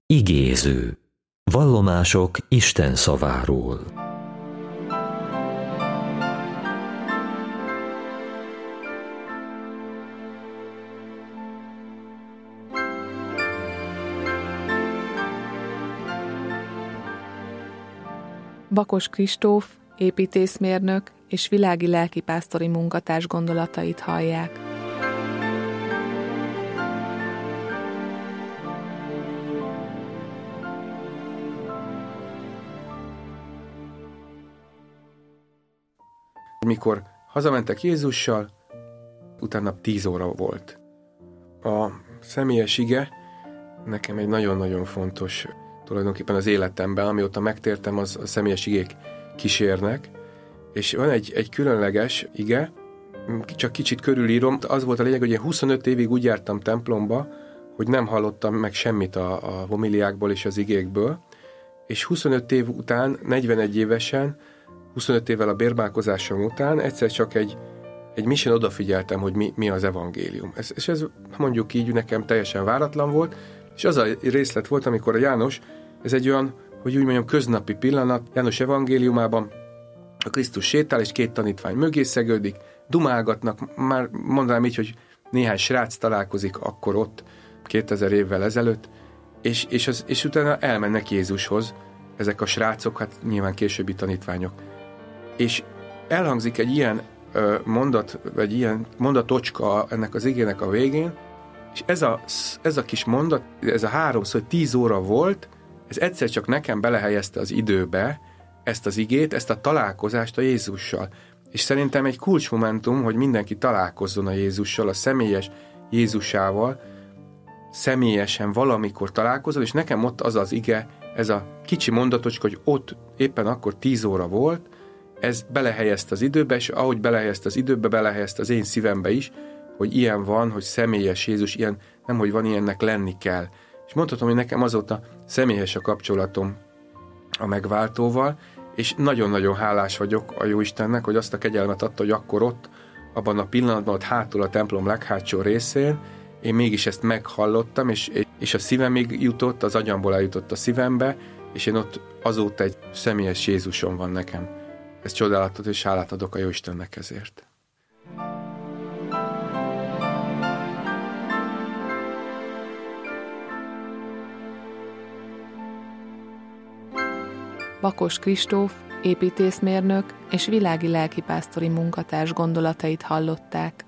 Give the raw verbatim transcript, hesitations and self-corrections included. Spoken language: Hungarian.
Igéző. Vallomások Isten szaváról. Bakos Kristóf, építészmérnök és világi lelkipásztori munkatárs gondolatait hallják. Mikor hazamentek Jézussal, utána tíz óra volt. A személyes ige nekem egy nagyon-nagyon fontos tulajdonképpen az életemben, amióta megtértem, az a személyes igék kísérnek, és van egy, egy különleges ige, csak kicsit körülírom, az volt a lényeg, hogy én huszonöt évig úgy jártam templomba, hogy nem hallottam meg semmit a, a homiliákból és az igékből, és huszonöt év után, negyvenegy évesen, huszonöt évvel a bérbálkozásom után egyszer csak egy, egy misén odafigyeltem, hogy mi, mi az evangélium. Ez, és ez mondjuk így nekem teljesen váratlan volt, és az a részlet volt, amikor a János, ez egy olyan, hogy úgy mondjam, köznapi pillanat, János evangéliumában a Krisztus sétál, és két tanítvány mögé szegődik, dumálgatnak, már mondanám így, hogy néhány srác találkozik akkor ott, kétezer évvel ezelőtt, és, és, az, és utána elmennek Jézushoz, ezek a srácok, hát nyilván későbbi tanítványok. És elhangzik egy ilyen ö, mondat, vagy ilyen mondatocska ennek az igének a végén, és ez a, ez a kis mondat, ez a háromszor, tíz óra volt, ez egyszer csak nekem belehelyezte az időbe ezt az igét, ezt a találkozást a Jézussal. És szerintem egy kulcsmomentum, hogy mindenki találkozzon a Jézussal, a személyes Jézusával, személyesen valamikor találkozol, és nekem ott az az ige, ez a kicsi mondatocska, hogy ott éppen akkor tíz óra volt, ez belehelyezte az időbe, és ahogy belehelyezte az időbe, belehelyezte az én szívembe is, hogy ilyen van, hogy személyes Jézus, ilyen, nem hogy van, ilyennek lenni kell. És mondhatom, hogy nekem azóta személyes a kapcsolatom a megváltóval, és nagyon-nagyon hálás vagyok a Jóistennek, hogy azt a kegyelmet adta, hogy akkor ott, abban a pillanatban, ott hátul a templom leghátsó részén, én mégis ezt meghallottam, és, és a szívemig jutott, az agyamból eljutott a szívembe, és én ott azóta egy személyes Jézusom van nekem. Ez csodálatos, és hálát adok a Jóistennek ezért. Bakos Kristóf, építészmérnök és világi lelkipásztori munkatárs gondolatait hallották.